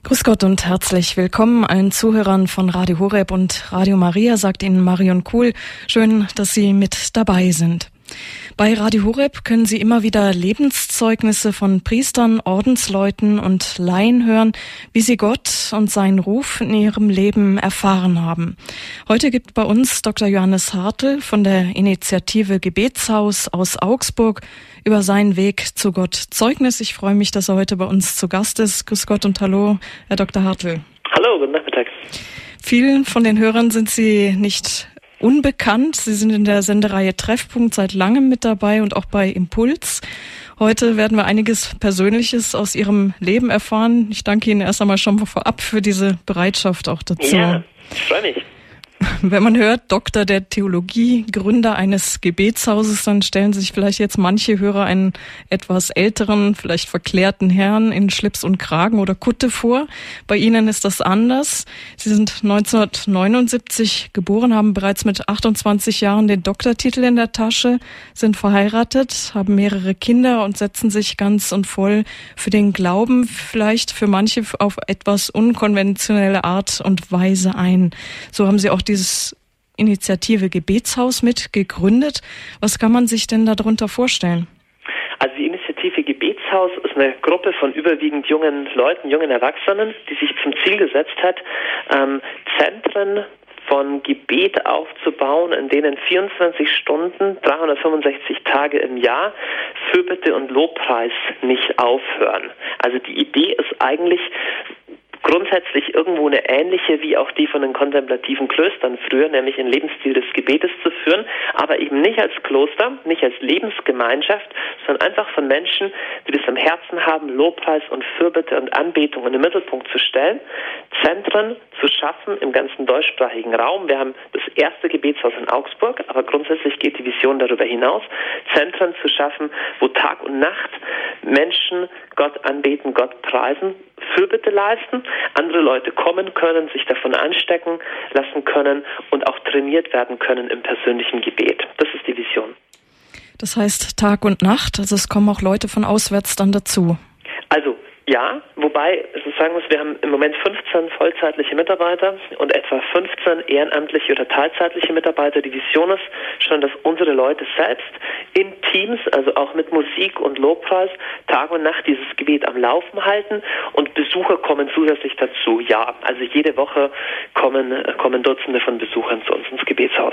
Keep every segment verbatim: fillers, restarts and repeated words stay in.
Grüß Gott und herzlich willkommen allen Zuhörern von Radio Horeb und Radio Maria, sagt Ihnen Marion Kuhl. Schön, dass Sie mit dabei sind. Bei Radio Horeb können Sie immer wieder Lebenszeugnisse von Priestern, Ordensleuten und Laien hören, wie sie Gott und seinen Ruf in ihrem Leben erfahren haben. Heute gibt bei uns Doktor Johannes Hartl von der Initiative Gebetshaus aus Augsburg über seinen Weg zu Gott Zeugnis. Ich freue mich, dass er heute bei uns zu Gast ist. Grüß Gott und hallo, Herr Doktor Hartl. Hallo, guten Nachmittag. Vielen von den Hörern sind Sie nicht unbekannt. Sie sind in der Sendereihe Treffpunkt seit langem mit dabei und auch bei Impuls. Heute werden wir einiges Persönliches aus Ihrem Leben erfahren. Ich danke Ihnen erst einmal schon vorab für diese Bereitschaft auch dazu. Ja, ich freue mich. Wenn man hört, Doktor der Theologie, Gründer eines Gebetshauses, dann stellen sich vielleicht jetzt manche Hörer einen etwas älteren, vielleicht verklärten Herrn in Schlips und Kragen oder Kutte vor. Bei Ihnen ist das anders. Sie sind neunzehnhundertneunundsiebzig geboren, haben bereits mit achtundzwanzig Jahren den Doktortitel in der Tasche, sind verheiratet, haben mehrere Kinder und setzen sich ganz und voll für den Glauben, vielleicht für manche auf etwas unkonventionelle Art und Weise ein. So haben Sie auch dieses Initiative Gebetshaus mit gegründet. Was kann man sich denn darunter vorstellen? Also die Initiative Gebetshaus ist eine Gruppe von überwiegend jungen Leuten, jungen Erwachsenen, die sich zum Ziel gesetzt hat, ähm, Zentren von Gebet aufzubauen, in denen vierundzwanzig Stunden, dreihundertfünfundsechzig Tage im Jahr Fürbitte und Lobpreis nicht aufhören. Also die Idee ist eigentlich grundsätzlich irgendwo eine ähnliche wie auch die von den kontemplativen Klöstern früher, nämlich einen Lebensstil des Gebetes zu führen, aber eben nicht als Kloster, nicht als Lebensgemeinschaft, sondern einfach von Menschen, die das am Herzen haben, Lobpreis und Fürbitte und Anbetung in den Mittelpunkt zu stellen, Zentren zu schaffen im ganzen deutschsprachigen Raum. Wir haben das erste Gebetshaus in Augsburg, aber grundsätzlich geht die Vision darüber hinaus, Zentren zu schaffen, wo Tag und Nacht Menschen Gott anbeten, Gott preisen, Fürbitte leisten, andere Leute kommen können, sich davon anstecken lassen können und auch trainiert werden können im persönlichen Gebet. Das ist die Vision. Das heißt Tag und Nacht, also es kommen auch Leute von auswärts dann dazu. Also ja, wobei ich sagen muss, wir haben im Moment fünfzehn vollzeitliche Mitarbeiter und etwa fünfzehn ehrenamtliche oder teilzeitliche Mitarbeiter. Die Vision ist schon, dass unsere Leute selbst in Teams, also auch mit Musik und Lobpreis, Tag und Nacht dieses Gebet am Laufen halten und Besucher kommen zusätzlich dazu. Ja, also jede Woche kommen, kommen Dutzende von Besuchern zu uns ins Gebetshaus.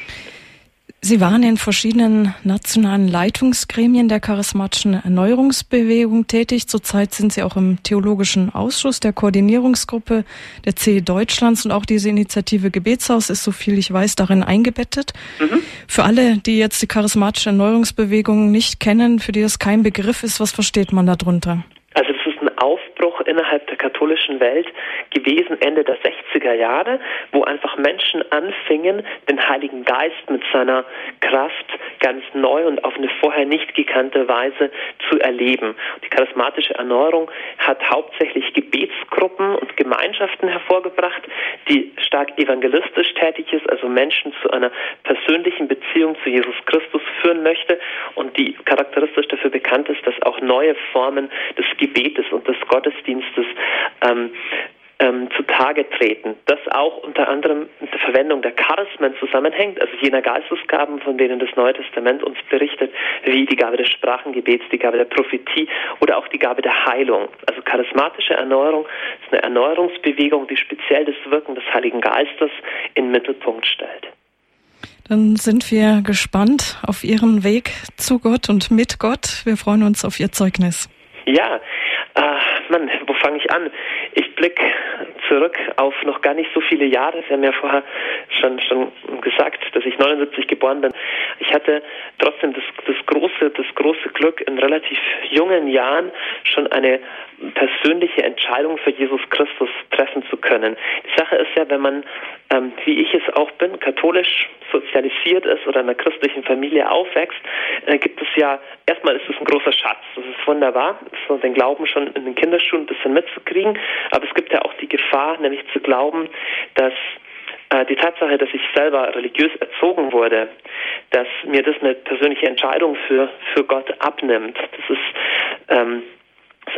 Sie waren in verschiedenen nationalen Leitungsgremien der charismatischen Erneuerungsbewegung tätig. Zurzeit sind Sie auch im Theologischen Ausschuss der Koordinierungsgruppe der C E Deutschlands und auch diese Initiative Gebetshaus ist, so viel ich weiß, darin eingebettet. Mhm. Für alle, die jetzt die charismatische Erneuerungsbewegung nicht kennen, für die das kein Begriff ist, was versteht man darunter? Also das ist ein Aufbruch innerhalb der katholischen Welt gewesen, Ende der sechziger Jahre, wo einfach Menschen anfingen, den Heiligen Geist mit seiner Kraft ganz neu und auf eine vorher nicht gekannte Weise zu erleben. Die charismatische Erneuerung hat hauptsächlich Gebetsgruppen und Gemeinschaften hervorgebracht, die stark evangelistisch tätig ist, also Menschen zu einer persönlichen Beziehung zu Jesus Christus führen möchte und die charakteristisch dafür bekannt ist, dass auch neue Formen des Gebetes und des Gottesdienstes ähm, ähm, zutage treten. Das auch unter anderem mit der Verwendung der Charismen zusammenhängt, also jener Geistesgaben, von denen das Neue Testament uns berichtet, wie die Gabe des Sprachengebets, die Gabe der Prophetie oder auch die Gabe der Heilung. Also charismatische Erneuerung ist eine Erneuerungsbewegung, die speziell das Wirken des Heiligen Geistes in den Mittelpunkt stellt. Dann sind wir gespannt auf Ihren Weg zu Gott und mit Gott. Wir freuen uns auf Ihr Zeugnis. Ja, äh, Mann, wo fange ich an? Ich blicke zurück auf noch gar nicht so viele Jahre. Sie haben ja vorher schon, schon gesagt, dass ich neunundsiebzig geboren bin. Ich hatte trotzdem das, das, große, das große Glück, in relativ jungen Jahren schon eine persönliche Entscheidung für Jesus Christus treffen zu können. Die Sache ist ja, wenn man, ähm, wie ich es auch bin, katholisch sozialisiert ist oder in einer christlichen Familie aufwächst, äh, gibt es ja, erstmal ist es ein großer Schatz. Das ist wunderbar, so den Glauben schon in den Kinderschuhen ein bisschen mitzukriegen, aber es gibt ja auch die Gefahr, nämlich zu glauben, dass äh, die Tatsache, dass ich selber religiös erzogen wurde, dass mir das eine persönliche Entscheidung für, für Gott abnimmt. Das ist ähm, Das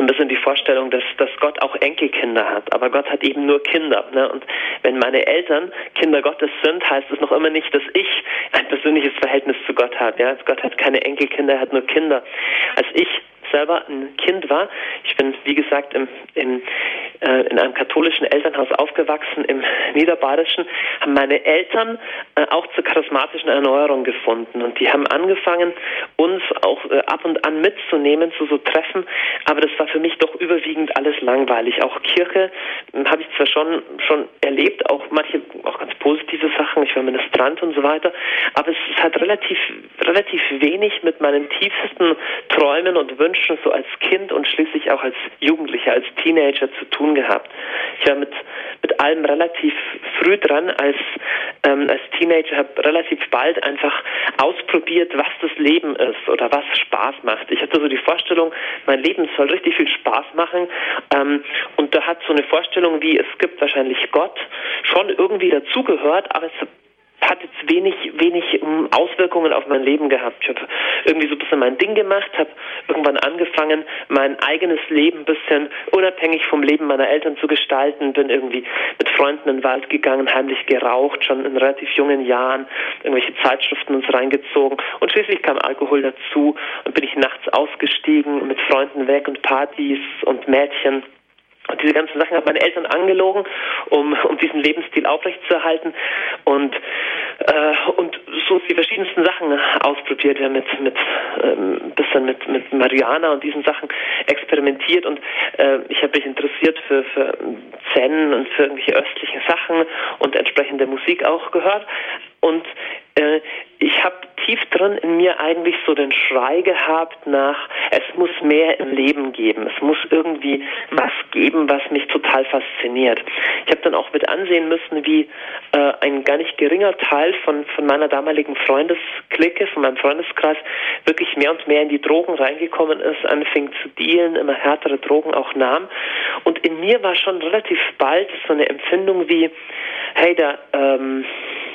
ein bisschen die Vorstellung, dass, dass Gott auch Enkelkinder hat, aber Gott hat eben nur Kinder. Ne? Und wenn meine Eltern Kinder Gottes sind, heißt es noch immer nicht, dass ich ein persönliches Verhältnis zu Gott habe. Ja? Gott hat keine Enkelkinder, er hat nur Kinder. Als ich selber ein Kind war, ich bin, wie gesagt, im, im, äh, in einem katholischen Elternhaus aufgewachsen, im Niederbayerischen, haben meine Eltern äh, auch zur charismatischen Erneuerung gefunden. Und die haben angefangen, uns auch äh, ab und an mitzunehmen zu so Treffen, aber das war für mich doch überwiegend alles langweilig. Auch Kirche äh, habe ich zwar schon, schon erlebt, auch manche, auch ganz positive Sachen, ich war Ministrant und so weiter, aber es hat relativ, relativ wenig mit meinen tiefsten Träumen und Wünschen so als Kind und schließlich auch als Jugendlicher, als Teenager zu tun gehabt. Ich war mit, mit allem relativ früh dran als, ähm, als Teenager, habe relativ bald einfach ausprobiert, was das Leben ist oder was Spaß macht. Ich hatte so die Vorstellung, mein Leben soll richtig viel Spaß machen, ähm, und da hat so eine Vorstellung wie, es gibt wahrscheinlich Gott, schon irgendwie dazugehört, aber es hat jetzt wenig, wenig Auswirkungen auf mein Leben gehabt. Ich habe irgendwie so ein bisschen mein Ding gemacht, habe irgendwann angefangen, mein eigenes Leben ein bisschen unabhängig vom Leben meiner Eltern zu gestalten, bin irgendwie mit Freunden in den Wald gegangen, heimlich geraucht, schon in relativ jungen Jahren, irgendwelche Zeitschriften uns reingezogen und schließlich kam Alkohol dazu und bin ich nachts ausgestiegen, mit Freunden weg und Partys und Mädchen. Und diese ganzen Sachen haben meine Eltern angelogen, um, um diesen Lebensstil aufrechtzuerhalten und, äh, und so die verschiedensten Sachen ausprobiert, ja, mit, mit, ähm, bisschen mit, mit Marihuana und diesen Sachen experimentiert und äh, ich habe mich interessiert für, für Zen und für irgendwelche östliche Sachen und entsprechende Musik auch gehört und äh, ich habe tief drin in mir eigentlich so den Schrei gehabt nach, es muss mehr im Leben geben, es muss irgendwie was geben, was mich total fasziniert. Ich habe dann auch mit ansehen müssen, wie äh, ein gar nicht geringer Teil von, von meiner damaligen Freundesklicke, von meinem Freundeskreis, wirklich mehr und mehr in die Drogen reingekommen ist, anfing zu dealen, immer härtere Drogen auch nahm. Und in mir war schon relativ bald so eine Empfindung wie, hey, da, ähm,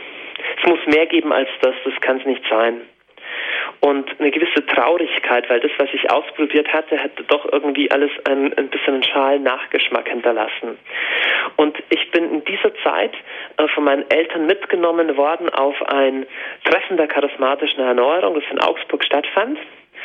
es muss mehr geben als das, das kann es nicht sein. Und eine gewisse Traurigkeit, weil das, was ich ausprobiert hatte, hatte doch irgendwie alles ein, ein bisschen einen schalen Nachgeschmack hinterlassen. Und ich bin in dieser Zeit äh, von meinen Eltern mitgenommen worden auf ein Treffen der charismatischen Erneuerung, das in Augsburg stattfand.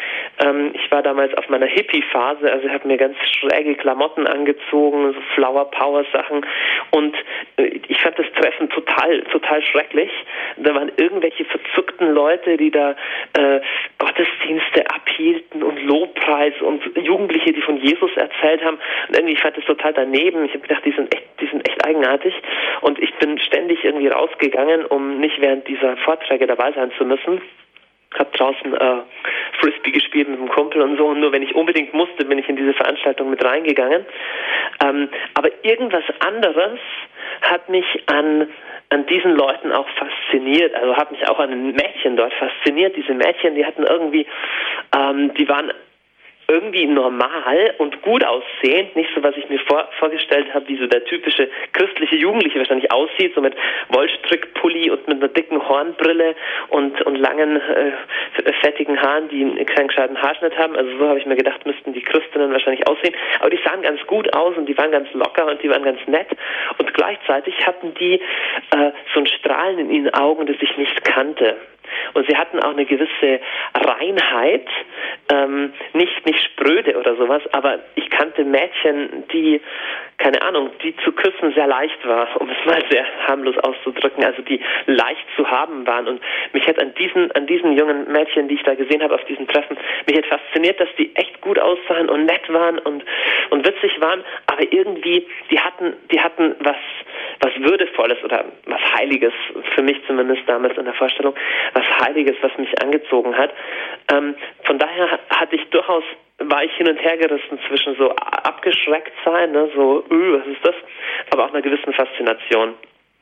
Ähm, ich war damals auf meiner Hippie-Phase, also ich habe mir ganz schräge Klamotten angezogen, so Flower-Power-Sachen und äh, ich fand das Treffen total, total schrecklich. Da waren irgendwelche verzückten Leute, die da äh, Gottesdienste abhielten und Lobpreis und Jugendliche, die von Jesus erzählt haben und irgendwie, ich fand das total daneben. Ich habe gedacht, die sind echt, die sind echt eigenartig und ich bin ständig irgendwie rausgegangen, um nicht während dieser Vorträge dabei sein zu müssen. Habe draußen äh, Frisbee gespielt mit einem Kumpel und so und nur wenn ich unbedingt musste, bin ich in diese Veranstaltung mit reingegangen. Ähm, aber irgendwas anderes hat mich an an diesen Leuten auch fasziniert, also hat mich auch an den Mädchen dort fasziniert. Diese Mädchen, die hatten irgendwie, ähm, die waren irgendwie normal und gut aussehend, nicht so, was ich mir vor, vorgestellt habe, wie so der typische christliche Jugendliche wahrscheinlich aussieht, so mit Wollstrickpulli und mit einer dicken Hornbrille und, und langen, äh, fettigen Haaren, die einen kleinen gescheiten Haarschnitt haben. Also so habe ich mir gedacht, müssten die Christinnen wahrscheinlich aussehen. Aber die sahen ganz gut aus und die waren ganz locker und die waren ganz nett. Und gleichzeitig hatten die äh, so ein Strahlen in ihren Augen, das ich nicht kannte. Und sie hatten auch eine gewisse Reinheit, ähm, nicht, nicht spröde oder sowas, aber ich kannte Mädchen, die, keine Ahnung, die zu küssen sehr leicht war, um es mal sehr harmlos auszudrücken, also die leicht zu haben waren. Und mich hat an diesen, an diesen jungen Mädchen, die ich da gesehen habe auf diesen Treffen, mich hat fasziniert, dass die echt gut aussahen und nett waren und, und witzig waren, aber irgendwie, die hatten, die hatten was, was Würdevolles oder was Heiliges, für mich zumindest damals in der Vorstellung, was Heiliges, was mich angezogen hat. Ähm, von daher hatte ich durchaus, war ich hin und her gerissen zwischen so abgeschreckt sein, ne, so, öh, was ist das, aber auch einer gewissen Faszination.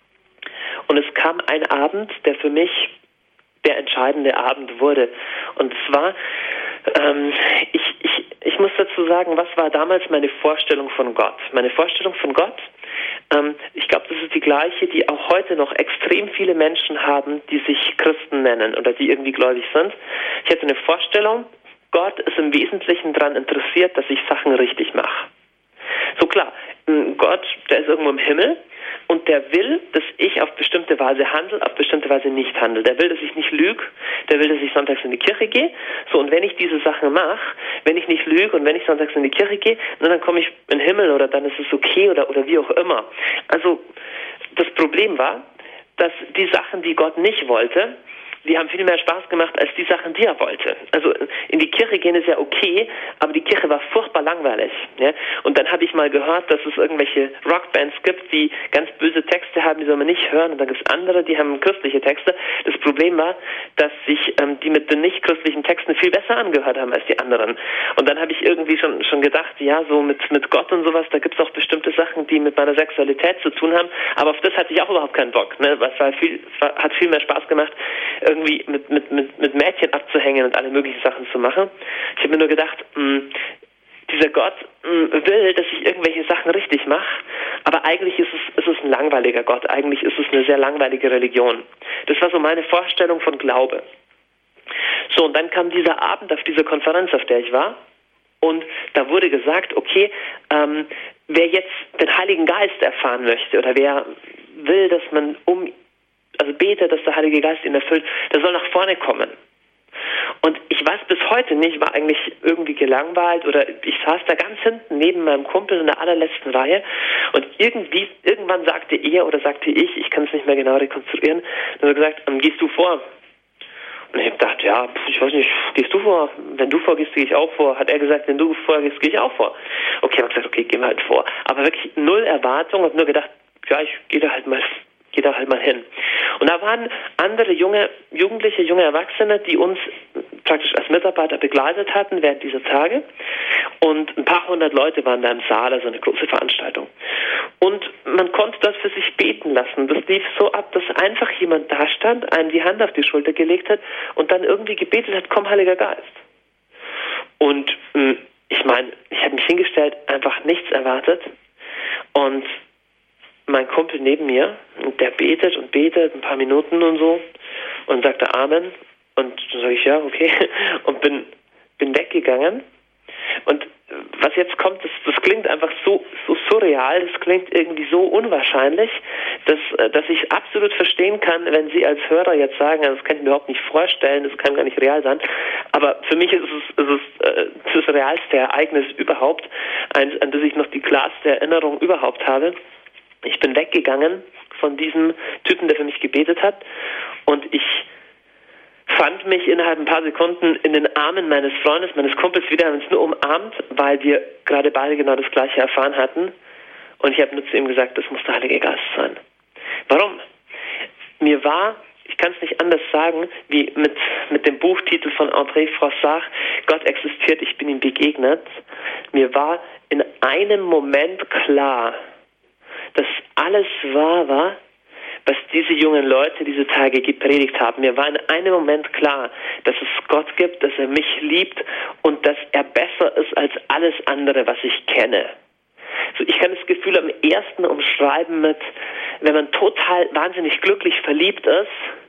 Und es kam ein Abend, der für mich der entscheidende Abend wurde. Und zwar, ähm, ich, ich, ich muss dazu sagen, was war damals meine Vorstellung von Gott? Meine Vorstellung von Gott, ähm, ich glaube, das ist die gleiche, die auch heute noch extrem viele Menschen haben, die sich Christen nennen oder die irgendwie gläubig sind. Ich hatte eine Vorstellung, Gott ist im Wesentlichen daran interessiert, dass ich Sachen richtig mache. So klar, Gott, der ist irgendwo im Himmel und der will, dass ich auf bestimmte Weise handle, auf bestimmte Weise nicht handle. Der will, dass ich nicht lüge, der will, dass ich sonntags in die Kirche gehe. So, und wenn ich diese Sachen mache, wenn ich nicht lüge und wenn ich sonntags in die Kirche gehe, dann komme ich in den Himmel oder dann ist es okay oder, oder wie auch immer. Also das Problem war, dass die Sachen, die Gott nicht wollte, die haben viel mehr Spaß gemacht als die Sachen, die er wollte. Also in die Kirche gehen ist ja okay, aber die Kirche war furchtbar langweilig. Ja? Und dann habe ich mal gehört, dass es irgendwelche Rockbands gibt, die ganz böse Texte haben, die soll man nicht hören. Und dann gibt es andere, die haben christliche Texte. Das Problem war, dass sich ähm, die mit den nicht christlichen Texten viel besser angehört haben als die anderen. Und dann habe ich irgendwie schon schon gedacht, ja, so mit mit Gott und sowas, da gibt es auch bestimmte Sachen, die mit meiner Sexualität zu tun haben. Aber auf das hatte ich auch überhaupt keinen Bock. Ne? Was war viel, hat viel mehr Spaß gemacht, irgendwie mit, mit, mit, mit Mädchen abzuhängen und alle möglichen Sachen zu machen. Ich habe mir nur gedacht, mh, dieser Gott mh, will, dass ich irgendwelche Sachen richtig mache, aber eigentlich ist es, ist es ein langweiliger Gott, eigentlich ist es eine sehr langweilige Religion. Das war so meine Vorstellung von Glaube. So, und dann kam dieser Abend auf dieser Konferenz, auf der ich war, und da wurde gesagt, okay, ähm, wer jetzt den Heiligen Geist erfahren möchte oder wer will, dass man um also betet, dass der Heilige Geist ihn erfüllt, der soll nach vorne kommen. Und ich weiß bis heute nicht, war eigentlich irgendwie gelangweilt oder ich saß da ganz hinten neben meinem Kumpel in der allerletzten Reihe und irgendwie, irgendwann sagte er oder sagte ich, ich kann es nicht mehr genau rekonstruieren, dann hat er gesagt, gehst du vor? Und ich habe gedacht, ja, ich weiß nicht, gehst du vor? Wenn du vorgehst, gehe ich auch vor. Hat er gesagt, wenn du vorgehst, gehe ich auch vor. Okay, ich habe gesagt, okay, gehen wir halt vor. Aber wirklich null Erwartung, habe nur gedacht, ja, ich gehe da halt mal Geh da halt mal hin. Und da waren andere junge, Jugendliche, junge Erwachsene, die uns praktisch als Mitarbeiter begleitet hatten während dieser Tage. Und ein paar hundert Leute waren da im Saal, also eine große Veranstaltung. Und man konnte das für sich beten lassen. Das lief so ab, dass einfach jemand da stand, einem die Hand auf die Schulter gelegt hat und dann irgendwie gebetet hat, komm, Heiliger Geist. Und ich meine, ich habe mich hingestellt, einfach nichts erwartet. Und mein Kumpel neben mir, der betet und betet ein paar Minuten und so und sagte Amen und dann sage ich ja, okay und bin bin weggegangen und was jetzt kommt, das, das klingt einfach so, so surreal, das klingt irgendwie so unwahrscheinlich, dass, dass ich absolut verstehen kann, wenn Sie als Hörer jetzt sagen, das kann ich mir überhaupt nicht vorstellen, das kann gar nicht real sein, aber für mich ist es, ist es äh, das realste Ereignis überhaupt, an, an das ich noch die klarste Erinnerung überhaupt habe. Ich bin weggegangen von diesem Typen, der für mich gebetet hat und ich fand mich innerhalb ein paar Sekunden in den Armen meines Freundes, meines Kumpels wieder, haben uns nur umarmt, weil wir gerade beide genau das Gleiche erfahren hatten und ich habe nur zu ihm gesagt, das muss der Heilige Geist sein. Warum? Mir war, ich kann es nicht anders sagen, wie mit, mit dem Buchtitel von André Froissart, Gott existiert, ich bin ihm begegnet, mir war in einem Moment klar, dass alles wahr war, was diese jungen Leute diese Tage gepredigt haben. Mir war in einem Moment klar, dass es Gott gibt, dass er mich liebt und dass er besser ist als alles andere, was ich kenne. So, ich kann das Gefühl am ersten umschreiben mit, wenn man total wahnsinnig glücklich verliebt ist,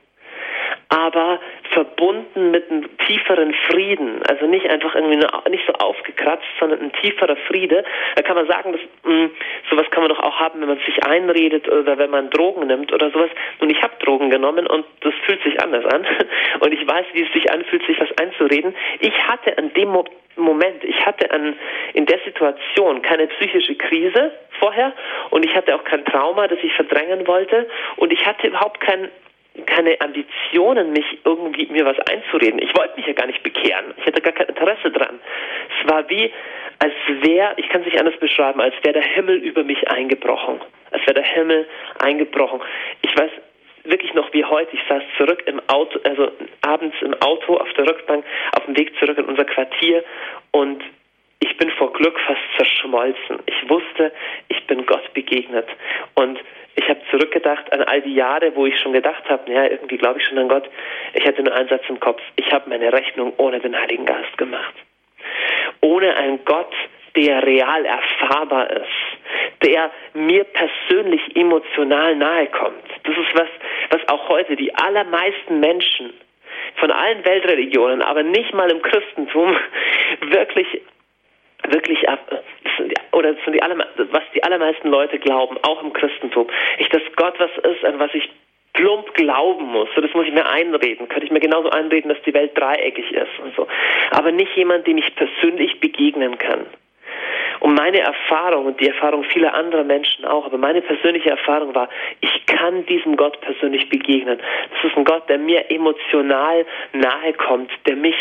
aber verbunden mit einem tieferen Frieden, also nicht einfach irgendwie nur, nicht so aufgekratzt, sondern ein tieferer Friede. Da kann man sagen, dass mh, sowas kann man doch auch haben, wenn man sich einredet oder wenn man Drogen nimmt oder sowas. Und ich habe Drogen genommen und das fühlt sich anders an. Und ich weiß, wie es sich anfühlt, sich was einzureden. Ich hatte an dem Mo- Moment, ich hatte an, in der Situation keine psychische Krise vorher und ich hatte auch kein Trauma, das ich verdrängen wollte und ich hatte überhaupt kein keine Ambitionen, mich irgendwie mir was einzureden. Ich wollte mich ja gar nicht bekehren. Ich hatte gar kein Interesse dran. Es war wie, als wäre, ich kann es nicht anders beschreiben, als wäre der Himmel über mich eingebrochen. Als wäre der Himmel eingebrochen. Ich weiß wirklich noch wie heute, ich saß zurück im Auto, also abends im Auto auf der Rückbank, auf dem Weg zurück in unser Quartier und ich bin vor Glück fast zerschmolzen. Ich wusste, ich bin Gott begegnet. Und ich habe zurückgedacht an all die Jahre, wo ich schon gedacht habe, ja, irgendwie glaube ich schon an Gott. Ich hatte nur einen Satz im Kopf. Ich habe meine Rechnung ohne den Heiligen Geist gemacht. Ohne einen Gott, der real erfahrbar ist, der mir persönlich emotional nahe kommt. Das ist was, was auch heute die allermeisten Menschen, von allen Weltreligionen, aber nicht mal im Christentum wirklich wirklich oder das sind die aller, was die allermeisten Leute glauben, auch im Christentum, ich, dass Gott was ist, an was ich plump glauben muss. So, das muss ich mir einreden. Könnte ich mir genauso einreden, dass die Welt dreieckig ist und so. Aber nicht jemand, dem ich persönlich begegnen kann. Und meine Erfahrung und die Erfahrung vieler anderer Menschen auch, aber meine persönliche Erfahrung war, ich kann diesem Gott persönlich begegnen. Das ist ein Gott, der mir emotional nahe kommt, der mich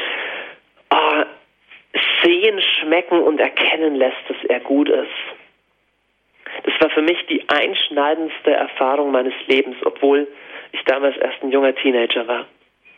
oh, sehen, schmecken und erkennen lässt, dass er gut ist. Das war für mich die einschneidendste Erfahrung meines Lebens, obwohl ich damals erst ein junger Teenager war.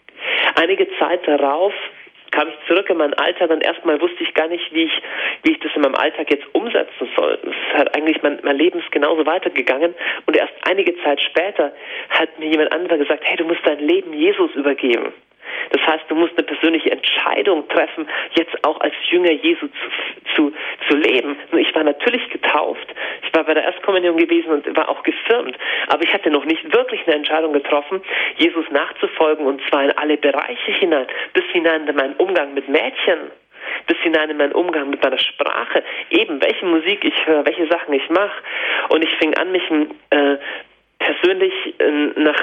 Einige Zeit darauf kam ich zurück in meinen Alltag und erstmal wusste ich gar nicht, wie ich, wie ich das in meinem Alltag jetzt umsetzen soll. Es ist halt eigentlich, mein, mein Leben ist genauso weitergegangen und erst einige Zeit später hat mir jemand anderer gesagt, hey, du musst dein Leben Jesus übergeben. Das heißt, du musst eine persönliche Entscheidung treffen, jetzt auch als Jünger Jesu zu, zu, zu leben. Und ich war natürlich getauft, ich war bei der Erstkommunion gewesen und war auch gefirmt, aber ich hatte noch nicht wirklich eine Entscheidung getroffen, Jesus nachzufolgen, und zwar in alle Bereiche hinein, bis hinein in meinen Umgang mit Mädchen, bis hinein in meinen Umgang mit meiner Sprache, eben welche Musik ich höre, welche Sachen ich mache. Und ich fing an, mich äh, persönlich äh, nach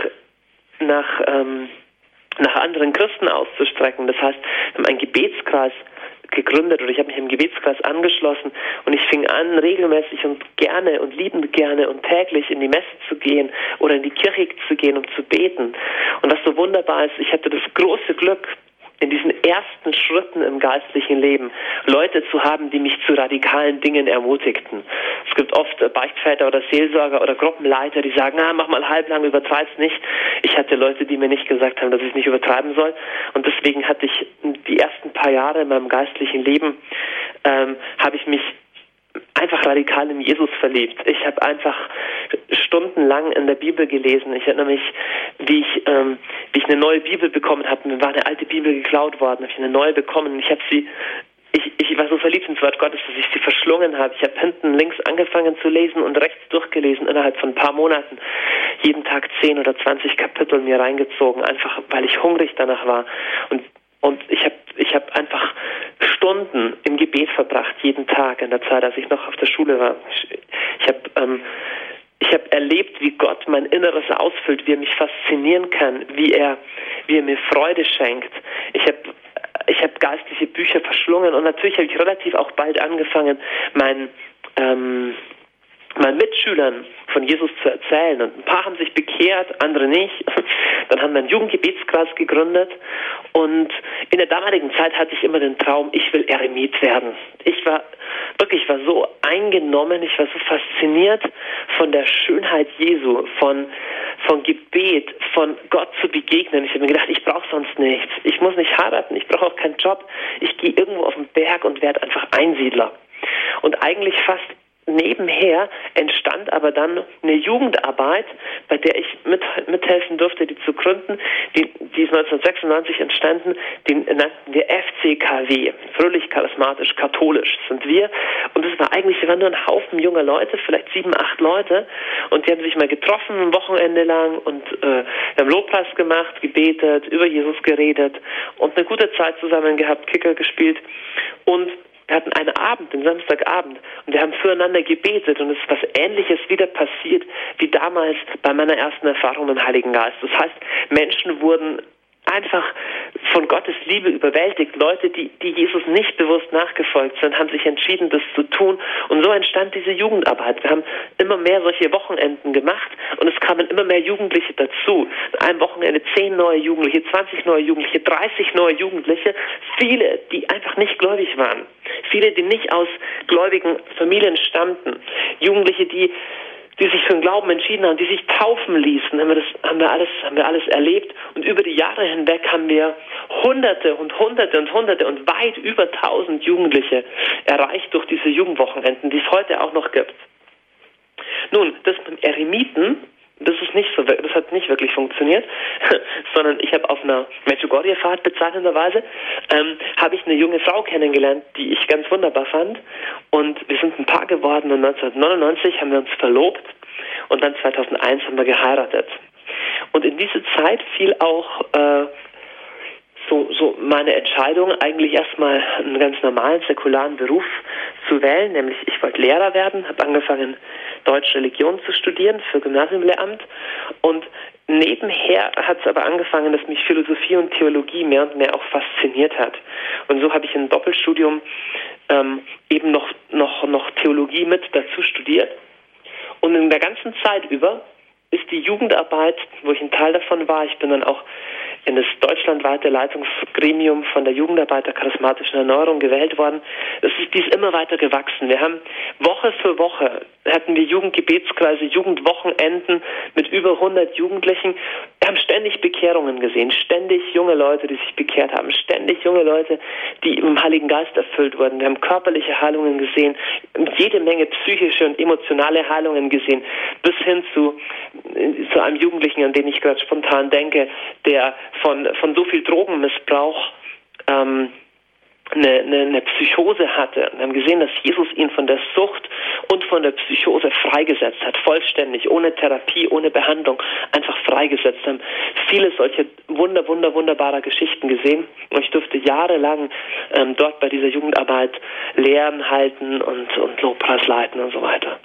nach ähm, nach anderen Christen auszustrecken. Das heißt, wir haben einen Gebetskreis gegründet oder ich habe mich im Gebetskreis angeschlossen und ich fing an, regelmäßig und gerne und liebend gerne und täglich in die Messe zu gehen oder in die Kirche zu gehen, um zu beten. Und was so wunderbar ist, ich hatte das große Glück, in diesen ersten Schritten im geistlichen Leben Leute zu haben, die mich zu radikalen Dingen ermutigten. Es gibt oft Beichtväter oder Seelsorger oder Gruppenleiter, die sagen, ah, mach mal halblang, übertreib's nicht. Ich hatte Leute, die mir nicht gesagt haben, dass ich es nicht übertreiben soll. Und deswegen hatte ich die ersten paar Jahre in meinem geistlichen Leben, ähm, habe ich mich einfach radikal in Jesus verliebt. Ich habe einfach stundenlang in der Bibel gelesen. Ich erinnere mich, wie ich, ähm, wie ich eine neue Bibel bekommen habe. Mir war eine alte Bibel geklaut worden, habe ich eine neue bekommen. Ich habe sie, ich, ich war so verliebt ins Wort Gottes, dass ich sie verschlungen habe. Ich habe hinten links angefangen zu lesen und rechts durchgelesen innerhalb von ein paar Monaten. Jeden Tag zehn oder zwanzig Kapitel mir reingezogen, einfach weil ich hungrig danach war. Und Und ich habe ich hab einfach Stunden im Gebet verbracht, jeden Tag in der Zeit, als ich noch auf der Schule war. Ich, ich habe ähm, ich hab erlebt, wie Gott mein Inneres ausfüllt, wie er mich faszinieren kann, wie er, wie er mir Freude schenkt. Ich habe ich hab geistliche Bücher verschlungen und natürlich habe ich relativ auch bald angefangen, mein ähm, meinen Mitschülern von Jesus zu erzählen. Und ein paar haben sich bekehrt, andere nicht. Dann haben wir einen Jugendgebetskreis gegründet. Und in der damaligen Zeit hatte ich immer den Traum, ich will Eremit werden. Ich war wirklich, ich war so eingenommen, ich war so fasziniert von der Schönheit Jesu, von, von Gebet, von Gott zu begegnen. Ich habe mir gedacht, ich brauche sonst nichts. Ich muss nicht heiraten, ich brauche auch keinen Job. Ich gehe irgendwo auf den Berg und werde einfach Einsiedler. Und eigentlich fast nebenher entstand aber dann eine Jugendarbeit, bei der ich mit, mithelfen durfte, die zu gründen. Die, die ist neunzehnhundertsechsundneunzig entstanden, die nannten wir F C K W, fröhlich, charismatisch, katholisch sind wir. Und das war eigentlich, wir waren nur ein Haufen junger Leute, vielleicht sieben, acht Leute. Und die haben sich mal getroffen, ein Wochenende lang, und äh, wir haben Lobpreis gemacht, gebetet, über Jesus geredet und eine gute Zeit zusammen gehabt, Kicker gespielt. Und wir hatten einen Abend, den Samstagabend, und wir haben füreinander gebetet, und es ist was Ähnliches wieder passiert wie damals bei meiner ersten Erfahrung mit dem Heiligen Geist. Das heißt, Menschen wurden einfach von Gottes Liebe überwältigt. Leute, die, die Jesus nicht bewusst nachgefolgt sind, haben sich entschieden, das zu tun. Und so entstand diese Jugendarbeit. Wir haben immer mehr solche Wochenenden gemacht und es kamen immer mehr Jugendliche dazu. An einem Wochenende zehn neue Jugendliche, zwanzig neue Jugendliche, dreißig neue Jugendliche. Viele, die einfach nicht gläubig waren. Viele, die nicht aus gläubigen Familien stammten. Jugendliche, die die sich für den Glauben entschieden haben, die sich taufen ließen, haben wir das, haben wir alles, haben wir alles erlebt. Und über die Jahre hinweg haben wir Hunderte und Hunderte und Hunderte und weit über tausend Jugendliche erreicht durch diese Jugendwochenenden, die es heute auch noch gibt. Nun, das mit dem Eremiten, das ist nicht so, das hat nicht wirklich funktioniert, sondern ich habe auf einer Medjugorje-Fahrt bezeichnenderweise, ähm, habe ich eine junge Frau kennengelernt, die ich ganz wunderbar fand, und wir sind ein Paar geworden, und neunzehnhundertneunundneunzig haben wir uns verlobt und dann zweitausendeins haben wir geheiratet. Und in diese Zeit fiel auch äh, so, so meine Entscheidung, eigentlich erstmal einen ganz normalen, säkularen Beruf zu wählen, nämlich ich wollte Lehrer werden, habe angefangen, Deutsche Religion zu studieren für Gymnasiumlehramt und nebenher hat es aber angefangen, dass mich Philosophie und Theologie mehr und mehr auch fasziniert hat. Und so habe ich im Doppelstudium ähm, eben noch, noch, noch Theologie mit dazu studiert. Und in der ganzen Zeit über ist die Jugendarbeit, wo ich ein Teil davon war, ich bin dann auch in das deutschlandweite Leitungsgremium von der Jugendarbeit der charismatischen Erneuerung gewählt worden. Es ist dies immer weiter gewachsen. Wir haben Woche für Woche hatten wir Jugendgebetskreise, Jugendwochenenden mit über hundert Jugendlichen. Wir haben ständig Bekehrungen gesehen, ständig junge Leute, die sich bekehrt haben, ständig junge Leute, die im Heiligen Geist erfüllt wurden. Wir haben körperliche Heilungen gesehen, jede Menge psychische und emotionale Heilungen gesehen, bis hin zu, zu einem Jugendlichen, an den ich gerade spontan denke, der von, von so viel Drogenmissbrauch ähm, eine, eine, eine Psychose hatte. Wir haben gesehen, dass Jesus ihn von der Sucht und von der Psychose freigesetzt hat, vollständig, ohne Therapie, ohne Behandlung, einfach freigesetzt. Wir haben viele solche wunder, wunder, wunderbarer Geschichten gesehen und ich durfte jahrelang ähm, dort bei dieser Jugendarbeit Lehren halten und, und Lobpreis leiten und so weiter.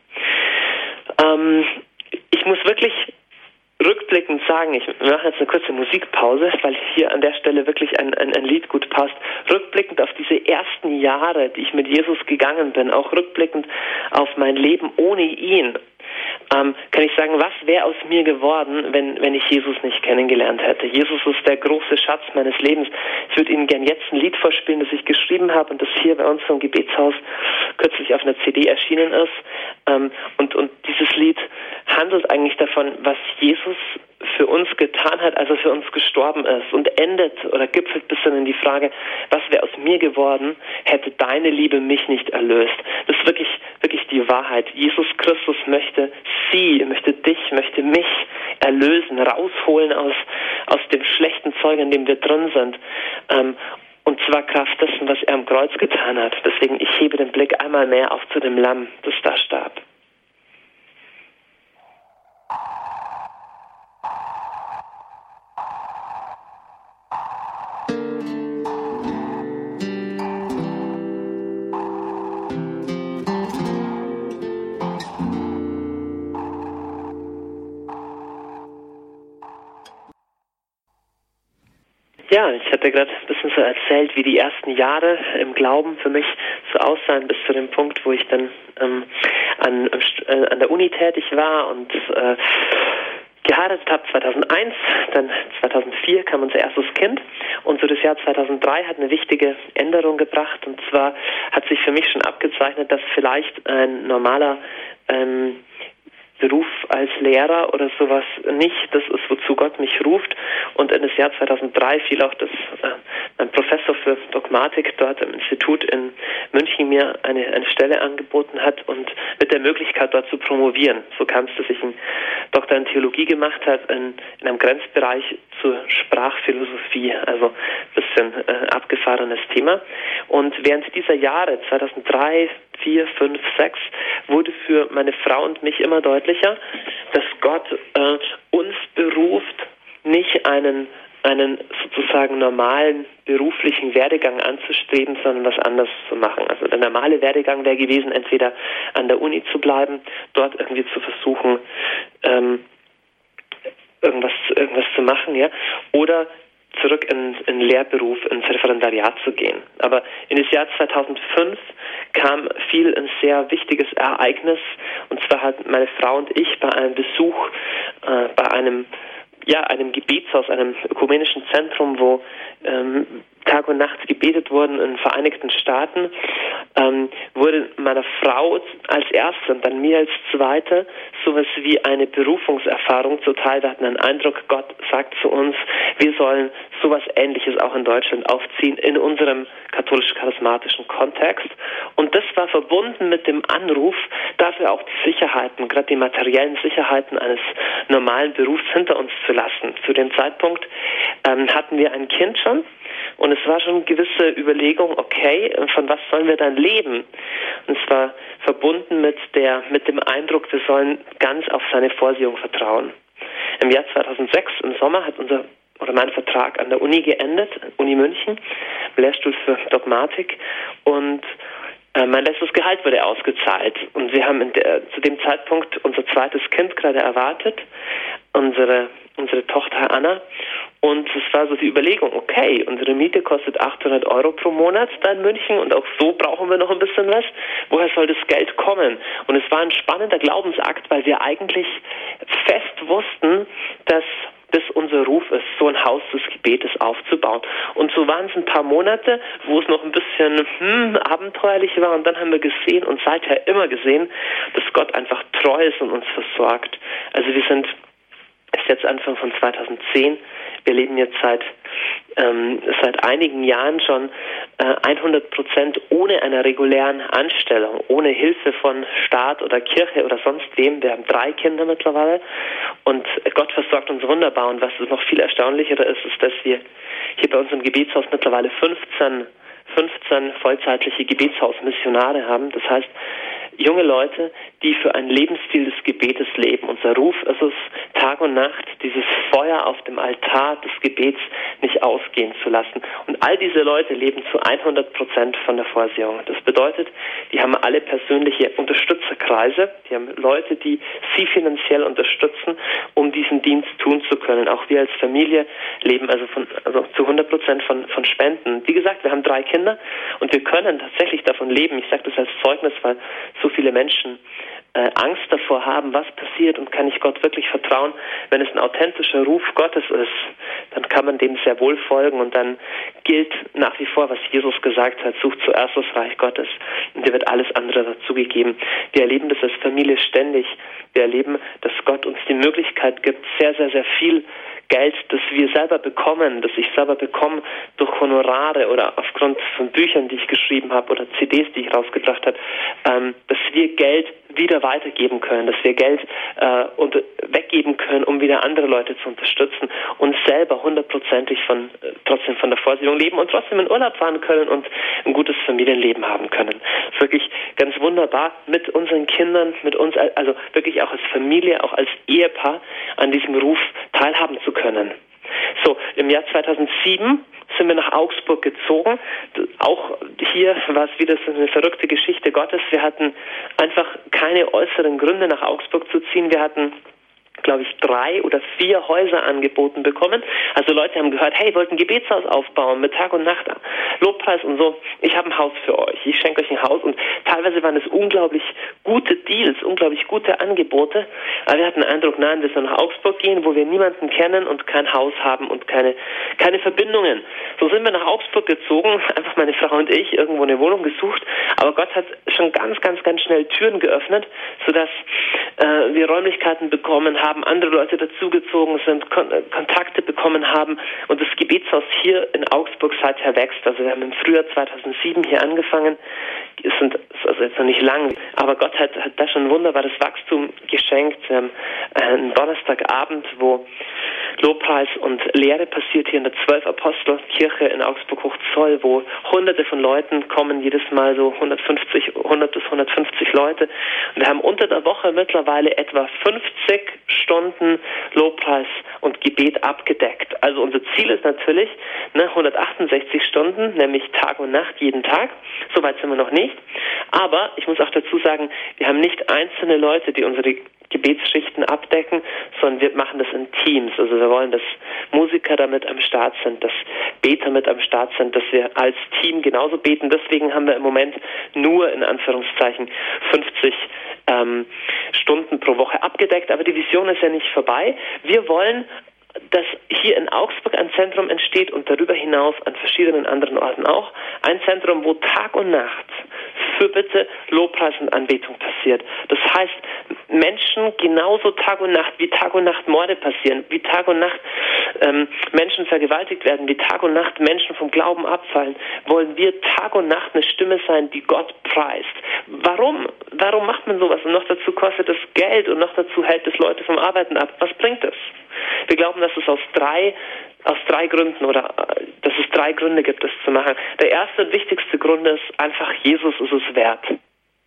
Ähm, ich muss wirklich rückblickend sagen, ich mache jetzt eine kurze Musikpause, weil hier an der Stelle wirklich ein, ein, ein Lied gut passt. Rückblickend auf diese ersten Jahre, die ich mit Jesus gegangen bin, auch rückblickend auf mein Leben ohne ihn, ähm, kann ich sagen, was wäre aus mir geworden, wenn, wenn ich Jesus nicht kennengelernt hätte. Jesus ist der große Schatz meines Lebens. Ich würde Ihnen gern jetzt ein Lied vorspielen, das ich geschrieben habe und das hier bei uns im Gebetshaus kürzlich auf einer C D erschienen ist. Ähm, und, und dieses Lied handelt eigentlich davon, was Jesus für uns getan hat, als er für uns gestorben ist und endet oder gipfelt bis dann in die Frage, was wäre aus mir geworden, hätte deine Liebe mich nicht erlöst. Das ist wirklich, wirklich die Wahrheit. Jesus Christus möchte sie, möchte dich, möchte mich erlösen, rausholen aus, aus dem schlechten Zeug, in dem wir drin sind. Ähm, und zwar Kraft dessen, was er am Kreuz getan hat. Deswegen, ich hebe den Blick einmal mehr auf zu dem Lamm, das da starb. Ja, ich hatte gerade ein bisschen so erzählt, wie die ersten Jahre im Glauben für mich so aussahen, bis zu dem Punkt, wo ich dann ähm, an, äh, an der Uni tätig war und äh, geheiratet habe zweitausendeins, dann zweitausendvier kam unser erstes Kind und so das Jahr zweitausenddrei hat eine wichtige Änderung gebracht und zwar hat sich für mich schon abgezeichnet, dass vielleicht ein normaler ähm, Beruf als Lehrer oder sowas nicht das ist, wozu Gott mich ruft. Und in das Jahr zweitausenddrei fiel auch das, äh, ein Professor für Dogmatik dort im Institut in München mir eine, eine Stelle angeboten hat und mit der Möglichkeit dort zu promovieren. So kam es, dass ich einen Doktor in Theologie gemacht habe, in, in einem Grenzbereich zur Sprachphilosophie, also ein bisschen äh, abgefahrenes Thema. Und während dieser Jahre, zweitausenddrei, vier, fünf, sechs, wurde für meine Frau und mich immer deutlicher, dass Gott äh, uns beruft, nicht einen, einen sozusagen normalen beruflichen Werdegang anzustreben, sondern was anderes zu machen. Also der normale Werdegang wäre gewesen, entweder an der Uni zu bleiben, dort irgendwie zu versuchen, ähm, irgendwas, irgendwas zu machen, ja, oder zurück in, in Lehrberuf, ins Referendariat zu gehen. Aber in das Jahr zweitausendfünf kam viel ein sehr wichtiges Ereignis, und zwar hat meine Frau und ich bei einem Besuch äh, bei einem ja einem Gebetshaus, einem ökumenischen Zentrum, wo ähm, Tag und Nacht gebetet wurden in den Vereinigten Staaten, ähm, wurde meiner Frau als Erste und dann mir als Zweite sowas wie eine Berufungserfahrung zuteil. Wir hatten den Eindruck, Gott sagt zu uns, wir sollen sowas Ähnliches auch in Deutschland aufziehen, in unserem katholisch-charismatischen Kontext. Und das war verbunden mit dem Anruf, dafür auch die Sicherheiten, gerade die materiellen Sicherheiten eines normalen Berufs hinter uns zu lassen. Zu dem Zeitpunkt ähm, hatten wir ein Kind schon. Und es war schon eine gewisse Überlegung, okay, von was sollen wir dann leben? Und es war verbunden mit der, mit dem Eindruck, wir sollen ganz auf seine Vorsehung vertrauen. Im Jahr zweitausendsechs, im Sommer, hat unser oder mein Vertrag an der Uni geendet, Uni München, Lehrstuhl für Dogmatik, und äh, mein letztes Gehalt wurde ausgezahlt. Und wir haben in der, zu dem Zeitpunkt unser zweites Kind gerade erwartet, unsere, unsere Tochter Anna. Und es war so die Überlegung, okay, unsere Miete kostet achthundert Euro pro Monat da in München und auch so brauchen wir noch ein bisschen was. Woher soll das Geld kommen? Und es war ein spannender Glaubensakt, weil wir eigentlich fest wussten, dass das unser Ruf ist, so ein Haus des Gebetes aufzubauen. Und so waren es ein paar Monate, wo es noch ein bisschen hm, abenteuerlich war, und dann haben wir gesehen und seither immer gesehen, dass Gott einfach treu ist und uns versorgt. Also wir sind, ist jetzt Anfang von zweitausendzehn, wir leben jetzt seit ähm, seit einigen Jahren schon äh, hundert Prozent ohne einer regulären Anstellung, ohne Hilfe von Staat oder Kirche oder sonst wem. Wir haben drei Kinder mittlerweile und Gott versorgt uns wunderbar. Und was noch viel erstaunlicher ist, ist, dass wir hier bei uns im Gebetshaus mittlerweile fünfzehn, fünfzehn vollzeitliche Gebetshausmissionare haben. Das heißt, junge Leute, die für einen Lebensstil des Gebetes leben. Unser Ruf ist es, Tag und Nacht dieses Feuer auf dem Altar des Gebets nicht ausgehen zu lassen. Und all diese Leute leben zu hundert Prozent von der Vorsehung. Das bedeutet, die haben alle persönliche Unterstützerkreise. Die haben Leute, die sie finanziell unterstützen, um diesen Dienst tun zu können. Auch wir als Familie leben also, von, also zu hundert Prozent von, von Spenden. Wie gesagt, wir haben drei Kinder und wir können tatsächlich davon leben. Ich sage das als Zeugnis, weil so viele Menschen äh, Angst davor haben, was passiert, und kann ich Gott wirklich vertrauen. Wenn es ein authentischer Ruf Gottes ist, dann kann man dem sehr wohl folgen, und dann gilt nach wie vor, was Jesus gesagt hat: sucht zuerst das Reich Gottes und dir wird alles andere dazugegeben. Wir erleben das als Familie ständig. Wir erleben, dass Gott uns die Möglichkeit gibt, sehr, sehr, sehr viel Geld, das wir selber bekommen, das ich selber bekomme durch Honorare oder aufgrund von Büchern, die ich geschrieben habe, oder C Ds, die ich rausgebracht habe, ähm, dass wir Geld wieder weitergeben können, dass wir Geld äh, und weggeben können, um wieder andere Leute zu unterstützen, und selber hundertprozentig von äh, trotzdem von der Vorsehung leben und trotzdem in Urlaub fahren können und ein gutes Familienleben haben können. Das ist wirklich ganz wunderbar, mit unseren Kindern, mit uns, also wirklich auch als Familie, auch als Ehepaar an diesem Ruf teilhaben zu können. So, im Jahr zweitausendsieben sind wir nach Augsburg gezogen. Auch hier war es wieder so eine verrückte Geschichte Gottes. Wir hatten einfach keine äußeren Gründe, nach Augsburg zu ziehen. Wir hatten, glaube ich, drei oder vier Häuser angeboten bekommen. Also Leute haben gehört, hey, ihr wollt ein Gebetshaus aufbauen mit Tag und Nacht, Lobpreis und so. Ich habe ein Haus für euch. Ich schenke euch ein Haus. Und teilweise waren es unglaublich gute Deals, unglaublich gute Angebote. Aber wir hatten den Eindruck, nein, wir sollen nach Augsburg gehen, wo wir niemanden kennen und kein Haus haben und keine, keine Verbindungen. So sind wir nach Augsburg gezogen, einfach meine Frau und ich, irgendwo eine Wohnung gesucht. Aber Gott hat schon ganz, ganz, ganz schnell Türen geöffnet, sodass äh, wir Räumlichkeiten bekommen haben, haben andere Leute dazugezogen sind, Kon- Kontakte bekommen haben, und das Gebetshaus hier in Augsburg seither wächst. Also wir haben im Frühjahr zweitausendsieben hier angefangen. Es sind also jetzt noch nicht lang, aber Gott hat, hat da schon wunderbares Wachstum geschenkt. Wir haben einen Donnerstagabend, wo Lobpreis und Lehre passiert hier in der Zwölf-Apostel-Kirche in Augsburg-Hochzoll, wo hunderte von Leuten kommen, jedes Mal so hundertfünfzig, hundert bis hundertfünfzig Leute. Und wir haben unter der Woche mittlerweile etwa fünfzig Stunden Lobpreis und Gebet abgedeckt. Also unser Ziel ist natürlich ne, hundertachtundsechzig Stunden, nämlich Tag und Nacht, jeden Tag. Soweit sind wir noch nicht. Aber ich muss auch dazu sagen, wir haben nicht einzelne Leute, die unsere Gebetsschichten abdecken, sondern wir machen das in Teams. Also wir wollen, dass Musiker damit am Start sind, dass Beter mit am Start sind, dass wir als Team genauso beten. Deswegen haben wir im Moment nur in Anführungszeichen fünfzig ähm, Stunden pro Woche abgedeckt. Aber die Vision ist ja nicht vorbei. Wir wollen, dass hier in Augsburg ein Zentrum entsteht und darüber hinaus an verschiedenen anderen Orten auch. Ein Zentrum, wo Tag und Nacht Fürbitte, Lobpreis und Anbetung passiert. Das heißt, Menschen genauso Tag und Nacht, wie Tag und Nacht Morde passieren, wie Tag und Nacht ähm, Menschen vergewaltigt werden, wie Tag und Nacht Menschen vom Glauben abfallen, wollen wir Tag und Nacht eine Stimme sein, die Gott preist. Warum? Warum macht man sowas? Und noch dazu kostet es Geld und noch dazu hält es Leute vom Arbeiten ab. Was bringt es? Wir glauben, dass es aus drei aus drei Gründen oder dass es drei Gründe gibt, das zu machen. Der erste und wichtigste Grund ist einfach, Jesus ist es wert.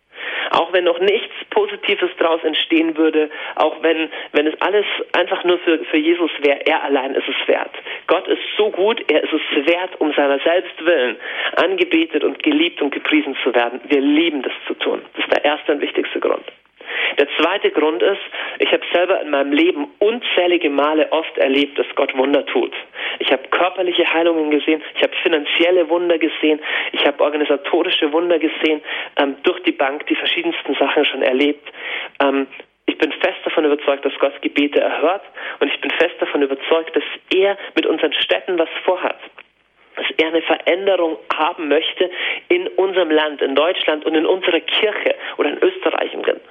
Auch wenn noch nichts Positives daraus entstehen würde, auch wenn, wenn es alles einfach nur für, für Jesus wäre, er allein ist es wert. Gott ist so gut, er ist es wert, um seiner selbst willen angebetet und geliebt und gepriesen zu werden. Wir lieben das zu tun. Das ist der erste und wichtigste Grund. Der zweite Grund ist, ich habe selber in meinem Leben unzählige Male oft erlebt, dass Gott Wunder tut. Ich habe körperliche Heilungen gesehen, ich habe finanzielle Wunder gesehen, ich habe organisatorische Wunder gesehen, ähm, durch die Bank die verschiedensten Sachen schon erlebt. Ähm, ich bin fest davon überzeugt, dass Gott Gebete erhört und ich bin fest davon überzeugt, dass er mit unseren Städten was vorhat. Dass er eine Veränderung haben möchte in unserem Land, in Deutschland und in unserer Kirche oder in Österreich,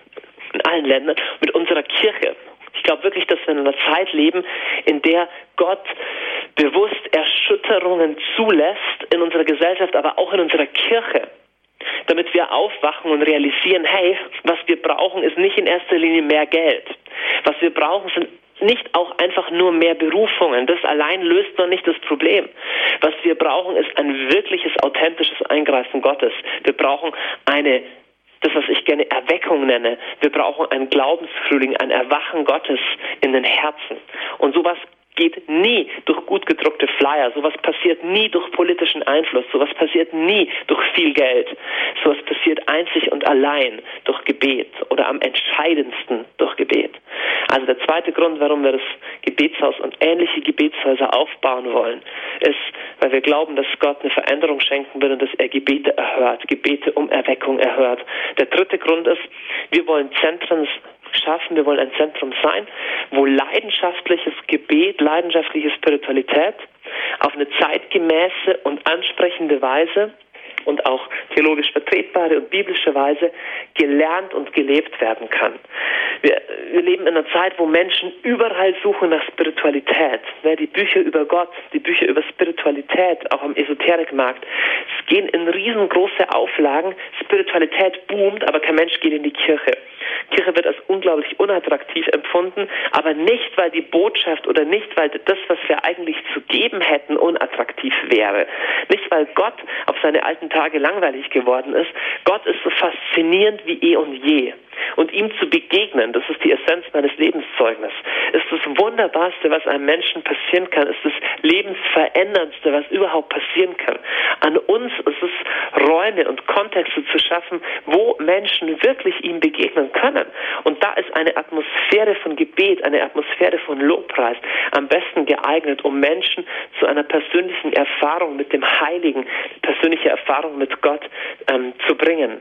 in allen Ländern, mit unserer Kirche. Ich glaube wirklich, dass wir in einer Zeit leben, in der Gott bewusst Erschütterungen zulässt in unserer Gesellschaft, aber auch in unserer Kirche, damit wir aufwachen und realisieren, hey, was wir brauchen, ist nicht in erster Linie mehr Geld. Was wir brauchen, sind nicht auch einfach nur mehr Berufungen. Das allein löst noch nicht das Problem. Was wir brauchen, ist ein wirkliches, authentisches Eingreifen Gottes. Wir brauchen eine, das, was ich gerne Erweckung nenne. Wir brauchen einen Glaubensfrühling, ein Erwachen Gottes in den Herzen. Und sowas geht nie durch gut gedruckte Flyer. Sowas passiert nie durch politischen Einfluss. Sowas passiert nie durch viel Geld. Sowas passiert einzig und allein durch Gebet oder am entscheidendsten durch Gebet. Also der zweite Grund, warum wir das Gebetshaus und ähnliche Gebetshäuser aufbauen wollen, ist, weil wir glauben, dass Gott eine Veränderung schenken will und dass er Gebete erhört, Gebete um Erweckung erhört. Der dritte Grund ist, wir wollen Zentren schaffen, wir wollen ein Zentrum sein, wo leidenschaftliches Gebet, leidenschaftliche Spiritualität auf eine zeitgemäße und ansprechende Weise und auch theologisch vertretbare und biblische Weise gelernt und gelebt werden kann. Wir, wir leben in einer Zeit, wo Menschen überall suchen nach Spiritualität. Die Bücher über Gott, die Bücher über Spiritualität, auch am Esoterikmarkt, es gehen in riesengroße Auflagen. Spiritualität boomt, aber kein Mensch geht in die Kirche. Kirche wird als unglaublich unattraktiv empfunden, aber nicht, weil die Botschaft oder nicht, weil das, was wir eigentlich zu geben hätten, unattraktiv wäre. Nicht, weil Gott auf seine alten Tage langweilig geworden ist. Gott ist so faszinierend wie eh und je. Und ihm zu begegnen, das ist die Essenz meines Lebenszeugnisses, ist das Wunderbarste, was einem Menschen passieren kann, ist das Lebensveränderndste, was überhaupt passieren kann. An uns ist es, Räume und Kontexte zu schaffen, wo Menschen wirklich ihm begegnen können. Und da ist eine Atmosphäre von Gebet, eine Atmosphäre von Lobpreis am besten geeignet, um Menschen zu einer persönlichen Erfahrung mit dem Heiligen, persönliche Erfahrung mit Gott ähm, zu bringen.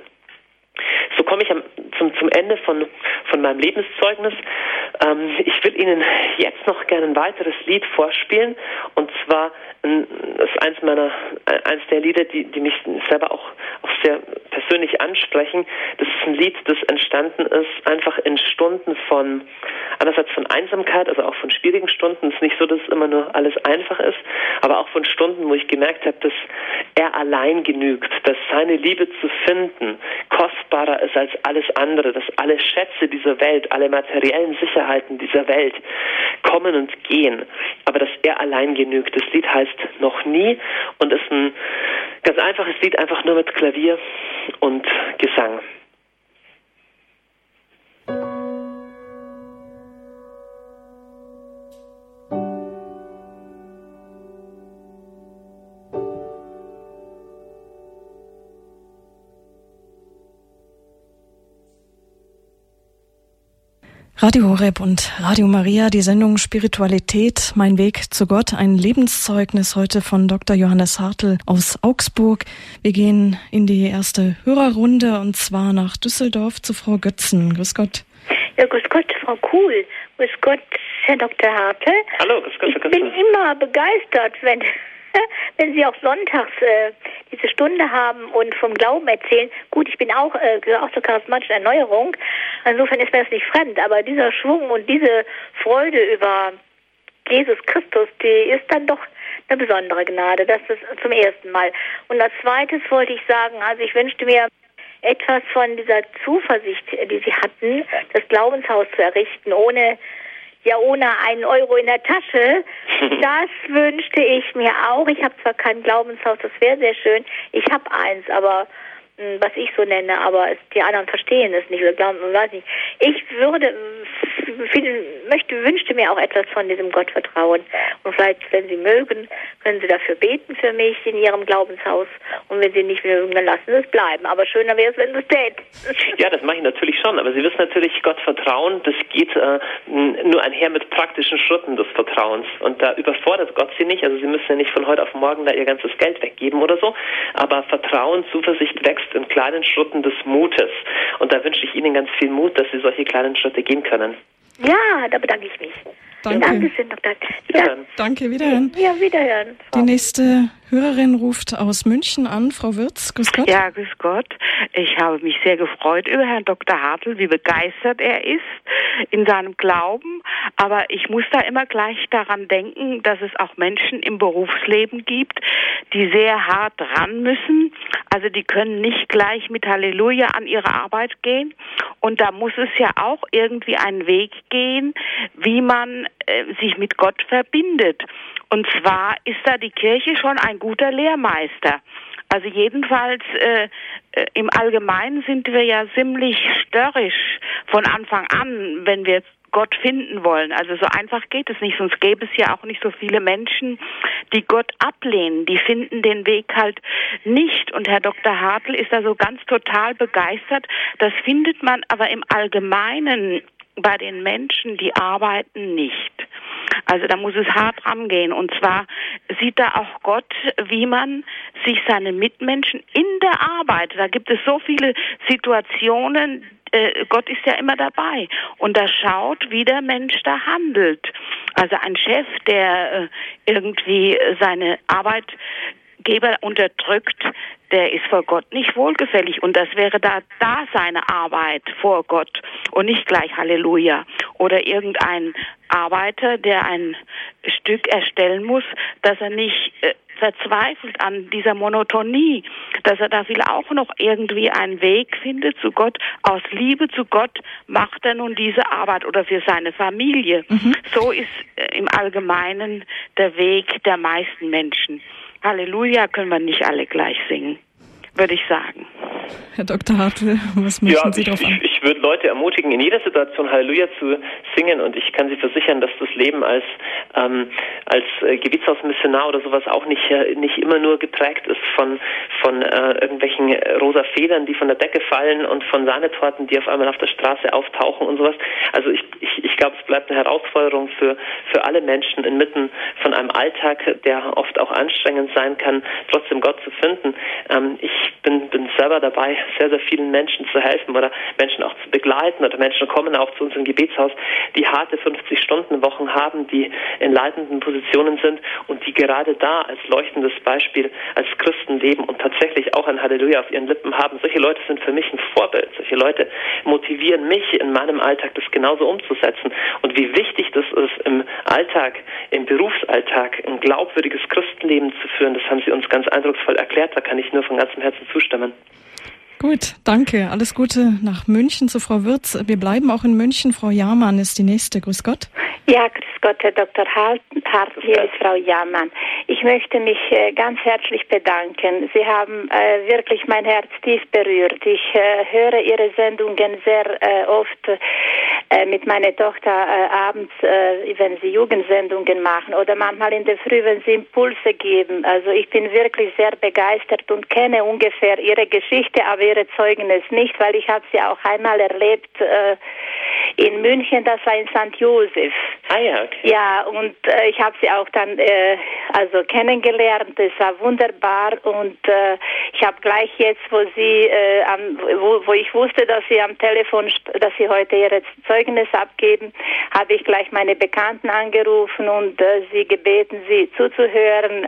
So komme ich am, zum, zum Ende von, von meinem Lebenszeugnis. Ähm, ich will Ihnen jetzt noch gerne ein weiteres Lied vorspielen. Und zwar ein, das ist eins meiner, eins der Lieder, die, die mich selber auch, auch sehr persönlich ansprechen. Das ist ein Lied, das entstanden ist einfach in Stunden von, einerseits von Einsamkeit, also auch von schwierigen Stunden. Es ist nicht so, dass immer nur alles einfach ist, aber auch von Stunden, wo ich gemerkt habe, dass er allein genügt, dass seine Liebe zu finden kostbarer ist als alles andere, dass alle Schätze dieser Welt, alle materiellen Sicherheiten dieser Welt kommen und gehen, aber dass er allein genügt. Das Lied heißt Noch nie und ist ein ganz einfaches Lied, einfach nur mit Klavier und Gesang. Radio Horeb und Radio Maria, die Sendung Spiritualität, mein Weg zu Gott, ein Lebenszeugnis heute von Doktor Johannes Hartl aus Augsburg. Wir gehen in die erste Hörerrunde und zwar nach Düsseldorf zu Frau Götzen. Grüß Gott. Ja, grüß Gott, Frau Kuhl. Grüß Gott, Herr Doktor Hartl. Hallo, grüß Gott, Herr Götzen. Ich bin immer begeistert, wenn... wenn Sie auch sonntags äh, diese Stunde haben und vom Glauben erzählen. Gut, ich bin auch, äh, gehöre auch zur charismatischen Erneuerung. Insofern ist mir das nicht fremd. Aber dieser Schwung und diese Freude über Jesus Christus, die ist dann doch eine besondere Gnade. Das ist zum ersten Mal. Und als zweites wollte ich sagen, also ich wünschte mir etwas von dieser Zuversicht, die Sie hatten, das Glaubenshaus zu errichten, ohne ja ohne einen Euro in der Tasche. Das wünschte ich mir auch. Ich habe zwar kein Glaubenshaus, das wäre sehr schön. Ich habe eins, aber was ich so nenne, aber es, die anderen verstehen es nicht oder glauben, weiß nicht. Ich würde, viel, möchte, wünschte mir auch etwas von diesem Gottvertrauen. Und vielleicht, wenn Sie mögen, können Sie dafür beten für mich in Ihrem Glaubenshaus. Und wenn Sie nicht mögen, dann lassen Sie es bleiben. Aber schöner wäre es, wenn Sie es täten. Ja, das mache ich natürlich schon. Aber Sie wissen natürlich, Gott vertrauen, das geht äh, nur einher mit praktischen Schritten des Vertrauens. Und da überfordert Gott Sie nicht. Also Sie müssen ja nicht von heute auf morgen da Ihr ganzes Geld weggeben oder so. Aber Vertrauen, Zuversicht wächst in kleinen Schritten des Mutes. Und da wünsche ich Ihnen ganz viel Mut, dass Sie solche kleinen Schritte gehen können. Ja, da bedanke ich mich. Danke. Dankeschön, Doktor. Wiederhören. Danke, wiederhören. Ja, wiederhören. Die nächste Hörerin ruft aus München an, Frau Wirz. Grüß Gott. Ja, grüß Gott. Ich habe mich sehr gefreut über Herrn Doktor Hartl, wie begeistert er ist in seinem Glauben. Aber ich muss da immer gleich daran denken, dass es auch Menschen im Berufsleben gibt, die sehr hart ran müssen. Also die können nicht gleich mit Halleluja an ihre Arbeit gehen. Und da muss es ja auch irgendwie einen Weg gehen, wie man äh, sich mit Gott verbindet. Und zwar ist da die Kirche schon ein guter Lehrmeister. Also jedenfalls äh, äh, im Allgemeinen sind wir ja ziemlich störrisch von Anfang an, wenn wir Gott finden wollen. Also so einfach geht es nicht, sonst gäbe es ja auch nicht so viele Menschen, die Gott ablehnen. Die finden den Weg halt nicht. Und Herr Doktor Hartl ist da so ganz total begeistert. Das findet man aber im Allgemeinen bei den Menschen, die arbeiten, nicht. Also da muss es hart rangehen. Und zwar sieht da auch Gott, wie man sich seine Mitmenschen in der Arbeit, da gibt es so viele Situationen, äh, Gott ist ja immer dabei. Und da schaut, wie der Mensch da handelt. Also ein Chef, der äh, irgendwie seine Arbeitgeber unterdrückt, der ist vor Gott nicht wohlgefällig. Und das wäre da, da seine Arbeit vor Gott und nicht gleich Halleluja. Oder irgendein Arbeiter, der ein Stück erstellen muss, dass er nicht äh, verzweifelt an dieser Monotonie, dass er da will auch noch irgendwie einen Weg findet zu Gott. Aus Liebe zu Gott macht er nun diese Arbeit oder für seine Familie. Mhm. So ist äh, im Allgemeinen der Weg der meisten Menschen. Halleluja können wir nicht alle gleich singen, würde ich sagen. Herr Doktor Hartl, was möchten ja, Sie ich, darauf an? Ich, ich würde Leute ermutigen, in jeder Situation Halleluja zu singen, und ich kann Sie versichern, dass das Leben als ähm, als äh, Gebetshausmissionar oder sowas auch nicht äh, nicht immer nur geprägt ist von von äh, irgendwelchen rosa Federn, die von der Decke fallen, und von Sahnetorten, die auf einmal auf der Straße auftauchen und sowas. Also ich ich, ich glaube, es bleibt eine Herausforderung für für alle Menschen inmitten von einem Alltag, der oft auch anstrengend sein kann, trotzdem Gott zu finden. Ähm, ich bin bin selber dabei, sehr, sehr vielen Menschen zu helfen oder Menschen auch zu begleiten, oder Menschen kommen auch zu unserem Gebetshaus, die harte fünfzig-Stunden-Wochen haben, die in leitenden Positionen sind und die gerade da als leuchtendes Beispiel als Christen leben und tatsächlich auch ein Halleluja auf ihren Lippen haben. Solche Leute sind für mich ein Vorbild. Solche Leute motivieren mich in meinem Alltag, das genauso umzusetzen. Und wie wichtig das ist, im Alltag, im Berufsalltag, ein glaubwürdiges Christenleben zu führen, das haben Sie uns ganz eindrucksvoll erklärt. Da kann ich nur von ganzem Herzen zustimmen. Gut, danke. Alles Gute nach München zu Frau Wirz. Wir bleiben auch in München. Frau Jahrmann ist die nächste. Grüß Gott. Ja, grüß Gott, Herr Doktor Hart. Hier ist Frau Jahrmann. Ich möchte mich äh, ganz herzlich bedanken. Sie haben äh, wirklich mein Herz tief berührt. Ich äh, höre Ihre Sendungen sehr äh, oft äh, mit meiner Tochter äh, abends, äh, wenn Sie Jugendsendungen machen, oder manchmal in der Früh, wenn Sie Impulse geben. Also ich bin wirklich sehr begeistert und kenne ungefähr Ihre Geschichte, aber Ihre Zeugnis nicht, weil ich habe sie auch einmal erlebt äh, in München, das war in Sankt Josef. Ah ja, okay. Ja, und äh, ich habe sie auch dann äh, also kennengelernt. Es war wunderbar, und äh, ich habe gleich jetzt, wo sie äh, am, wo, wo ich wusste, dass sie am Telefon, dass sie heute ihre Zeugnis abgeben, habe ich gleich meine Bekannten angerufen und äh, sie gebeten, sie zuzuhören.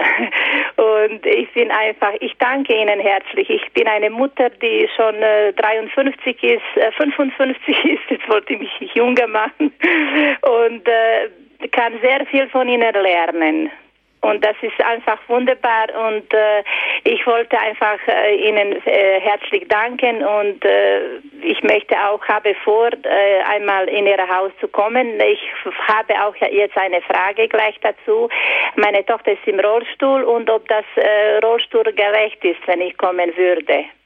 Und ich bin einfach, ich danke Ihnen herzlich. Ich bin eine Mutter, die schon äh, dreiundfünfzig ist, äh, fünfundfünfzig ist, jetzt wollte ich mich jünger machen, und äh, kann sehr viel von Ihnen lernen. Und das ist einfach wunderbar, und äh, ich wollte einfach äh, Ihnen äh, herzlich danken, und äh, ich möchte auch, habe vor, äh, einmal in Ihr Haus zu kommen. Ich habe auch jetzt eine Frage gleich dazu. Meine Tochter ist im Rollstuhl, und ob das äh, Rollstuhl gerecht ist, wenn ich kommen würde.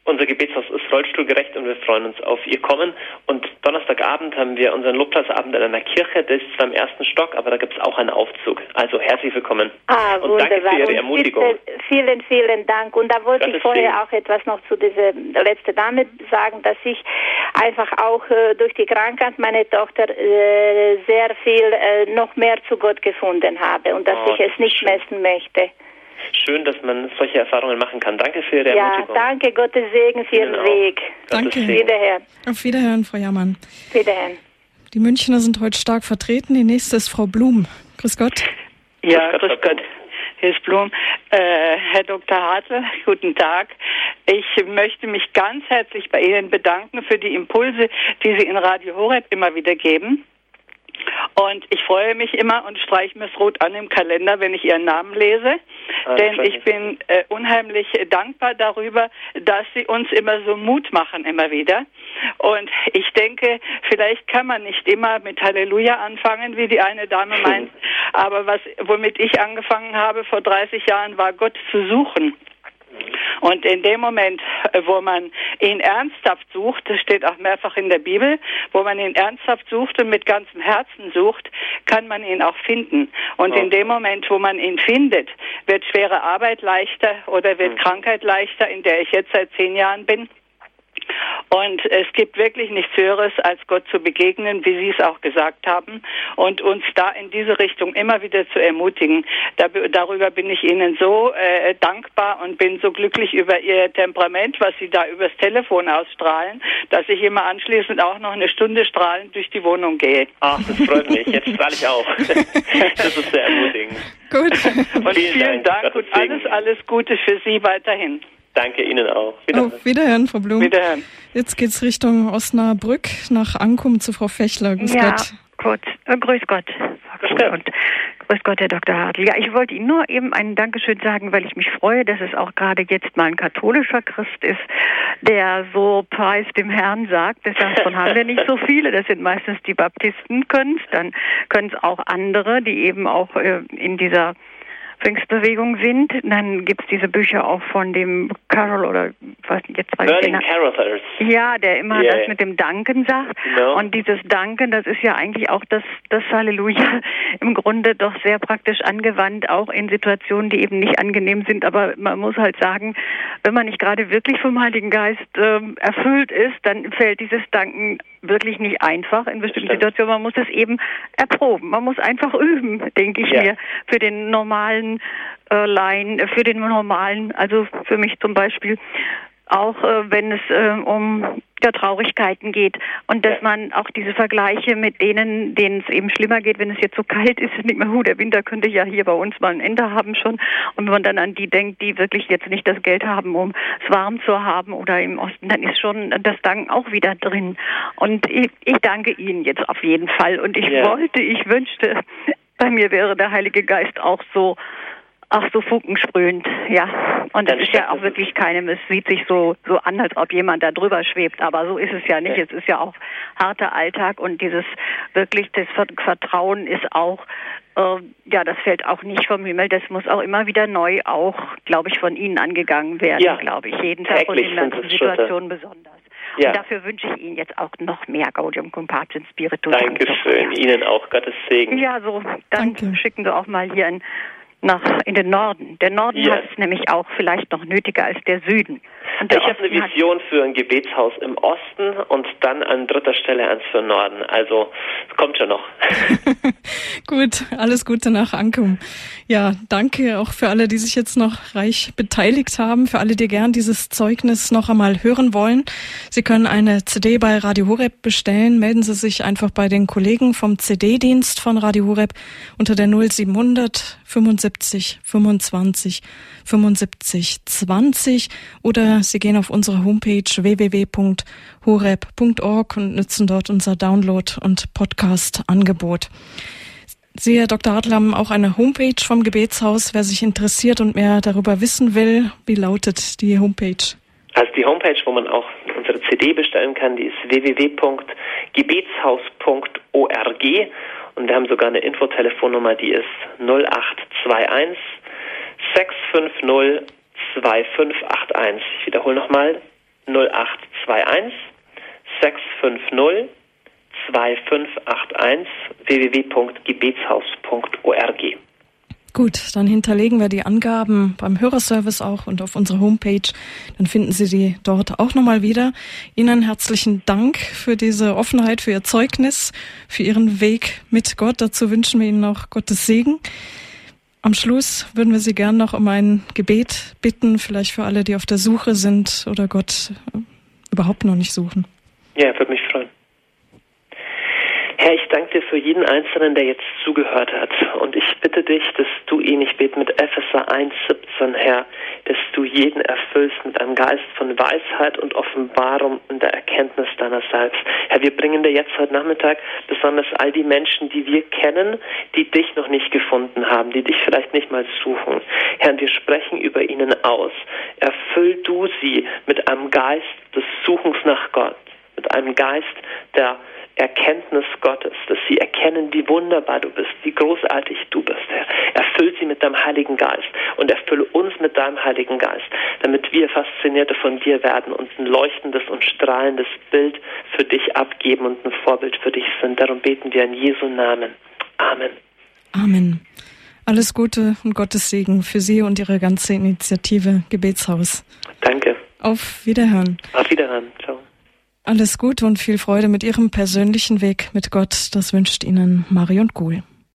Unser Gebetshaus ist rollstuhlgerecht und wir freuen uns auf Ihr Kommen. Und Donnerstagabend haben wir unseren Lobpreisabend in einer Kirche, das ist zwar im ersten Stock, aber da gibt es auch einen Aufzug. Also herzlich willkommen. Ah, und wunderbar. danke für Ihre Ermutigung. Und bitte, vielen, vielen Dank. Und da wollte Gottes ich vorher Segen. auch etwas noch zu dieser letzten Dame sagen, dass ich einfach auch äh, durch die Krankheit meiner Tochter äh, sehr viel äh, noch mehr zu Gott gefunden habe und dass Oh, ich es nicht schön. messen möchte. Schön, dass man solche Erfahrungen machen kann. Danke für Ihre Ja, Ermutigung. danke, Gottes Segen für Ihren Ihnen auch. Weg. Gottes Danke. Segen. Wiederhören. Auf Wiederhören, Frau Jammann. Wiederhören. Die Münchner sind heute stark vertreten. Die nächste ist Frau Blum. Grüß Gott. Ja, Grüß Gott, grüß Gott. Hier ist Blum. Äh, Herr Doktor Hartl, guten Tag. Ich möchte mich ganz herzlich bei Ihnen bedanken für die Impulse, die Sie in Radio Horeb immer wieder geben. Und ich freue mich immer und streiche mir es rot an im Kalender, wenn ich Ihren Namen lese. Ah, Denn freut ich mich. bin äh, unheimlich dankbar darüber, dass Sie uns immer so Mut machen, immer wieder. Und ich denke, vielleicht kann man nicht immer mit Halleluja anfangen, wie die eine Dame meint. Aber was, womit ich angefangen habe vor dreißig Jahren, war Gott zu suchen. Und in dem Moment, wo man ihn ernsthaft sucht, das steht auch mehrfach in der Bibel, wo man ihn ernsthaft sucht und mit ganzem Herzen sucht, kann man ihn auch finden. Und Oh. in dem Moment, wo man ihn findet, wird schwere Arbeit leichter oder wird Hm. Krankheit leichter, in der ich jetzt seit zehn Jahren bin. Und es gibt wirklich nichts Höheres, als Gott zu begegnen, wie Sie es auch gesagt haben, und uns da in diese Richtung immer wieder zu ermutigen. Da, darüber bin ich Ihnen so äh, dankbar und bin so glücklich über Ihr Temperament, was Sie da übers Telefon ausstrahlen, dass ich immer anschließend auch noch eine Stunde strahlend durch die Wohnung gehe. Ach, das freut mich. Jetzt strahle ich auch. Das ist sehr ermutigend. Gut. Und Vielen vielen Dank. Dank, Gottes und alles, Segen. alles Gute für Sie weiterhin. Danke Ihnen auch. Wiederhören. Auf Wiederhören, Frau Blum. Wiederhören. Jetzt geht's Richtung Osnabrück nach Ankum zu Frau Fechler. Grüß Ja, Gott. kurz. Äh, grüß Gott. Grüß Gott. Und grüß Gott, Herr Doktor Hartl. Ja, ich wollte Ihnen nur eben ein Dankeschön sagen, weil ich mich freue, dass es auch gerade jetzt mal ein katholischer Christ ist, der so preis dem Herrn sagt. Davon haben wir nicht so viele. Das sind meistens die Baptisten, können es. Dann können es auch andere, die eben auch äh, in dieser Pfingstbewegung sind. Dann gibt's diese Bücher auch von dem Carol oder was jetzt weiß ich Burning nicht. Carothers. Ja, der immer Yeah. das mit dem Danken sagt. Genau. Und dieses Danken, das ist ja eigentlich auch das, das Halleluja im Grunde doch sehr praktisch angewandt, auch in Situationen, die eben nicht angenehm sind. Aber man muss halt sagen, wenn man nicht gerade wirklich vom Heiligen Geist ähm, erfüllt ist, dann fällt dieses Danken wirklich nicht einfach in bestimmten Stimmt. Situationen. Man muss es eben erproben. Man muss einfach üben, denke ich Ja. mir, für den normalen äh, Laien, für den normalen, also für mich zum Beispiel, auch äh, wenn es äh, um ja, Traurigkeiten geht und dass Ja. man auch diese Vergleiche mit denen, denen es eben schlimmer geht, wenn es jetzt so kalt ist, nicht mehr, hu, der Winter könnte ja hier bei uns mal ein Ende haben schon, und wenn man dann an die denkt, die wirklich jetzt nicht das Geld haben, um es warm zu haben oder im Osten, dann ist schon das Danken auch wieder drin. Und ich, ich danke Ihnen jetzt auf jeden Fall, und ich Ja. wollte, ich wünschte, bei mir wäre der Heilige Geist auch so Ach, so funkensprühend, ja. Und das Dann ist ja steckt auch es- wirklich keinem, es sieht sich so so an, als ob jemand da drüber schwebt, aber so ist es ja nicht. Ja. Es ist ja auch harter Alltag, und dieses wirklich, das Vertrauen ist auch, äh, ja, das fällt auch nicht vom Himmel, das muss auch immer wieder neu auch, glaube ich, von Ihnen angegangen werden, Ja. glaube ich, jeden Tag und Täglich in sind manchen es Schritte. Situationen besonders. Ja. Und dafür wünsche ich Ihnen jetzt auch noch mehr Gaudium cum Patrum Spiritus. Dankeschön. Ihnen auch. Gottes Segen. Ja, so, dann Danke. schicken Sie auch mal hier in, nach in den Norden. Der Norden Ja. hat es nämlich auch vielleicht noch nötiger als der Süden. Und der Ich habe eine Osten hat- Vision für ein Gebetshaus im Osten und dann an dritter Stelle eins für den Norden. Also, es kommt schon noch. Gut, alles Gute nach Ankum. Ja, danke auch für alle, die sich jetzt noch reich beteiligt haben, für alle, die gern dieses Zeugnis noch einmal hören wollen. Sie können eine C D bei Radio Horeb bestellen. Melden Sie sich einfach bei den Kollegen vom C D-Dienst von Radio Horeb unter der null siebenhundert fünfundsiebzig fünfundzwanzig fünfundsiebzig zwanzig, oder Sie gehen auf unsere Homepage w w w punkt horeb punkt org und nutzen dort unser Download- und Podcast-Angebot. Sie, Herr Doktor Hartl, haben auch eine Homepage vom Gebetshaus. Wer sich interessiert und mehr darüber wissen will, wie lautet die Homepage? Also die Homepage, wo man auch unsere C D bestellen kann, die ist w w w punkt gebetshaus punkt org, und wir haben sogar eine Infotelefonnummer, die ist null acht zwei eins sechs fünf null zwei fünf acht eins. Ich wiederhole nochmal, null acht zwei eins sechs fünf null zwei fünf acht eins w w w punkt gebetshaus punkt org. Gut, dann hinterlegen wir die Angaben beim Hörerservice auch und auf unserer Homepage. Dann finden Sie die dort auch nochmal wieder. Ihnen herzlichen Dank für diese Offenheit, für Ihr Zeugnis, für Ihren Weg mit Gott. Dazu wünschen wir Ihnen auch Gottes Segen. Am Schluss würden wir Sie gern noch um ein Gebet bitten, vielleicht für alle, die auf der Suche sind oder Gott überhaupt noch nicht suchen. Ja, würde mich freuen. Herr, ich danke dir für jeden Einzelnen, der jetzt zugehört hat. Und ich bitte dich, dass du ihn, ich bete mit Epheser eins siebzehn, Herr, dass du jeden erfüllst mit einem Geist von Weisheit und Offenbarung und der Erkenntnis deiner selbst. Herr, wir bringen dir jetzt heute Nachmittag besonders all die Menschen, die wir kennen, die dich noch nicht gefunden haben, die dich vielleicht nicht mal suchen. Herr, wir sprechen über ihnen aus. Erfüll du sie mit einem Geist des Suchens nach Gott, mit einem Geist der Erkenntnis Gottes, dass sie erkennen, wie wunderbar du bist, wie großartig du bist, Herr. Erfüll sie mit deinem Heiligen Geist und erfülle uns mit deinem Heiligen Geist, damit wir Faszinierte von dir werden und ein leuchtendes und strahlendes Bild für dich abgeben und ein Vorbild für dich sind. Darum beten wir in Jesu Namen. Amen. Amen. Alles Gute und Gottes Segen für Sie und Ihre ganze Initiative Gebetshaus. Danke. Auf Wiederhören. Auf Wiederhören. Ciao. Alles Gute und viel Freude mit Ihrem persönlichen Weg mit Gott. Das wünscht Ihnen Marion Kuhl.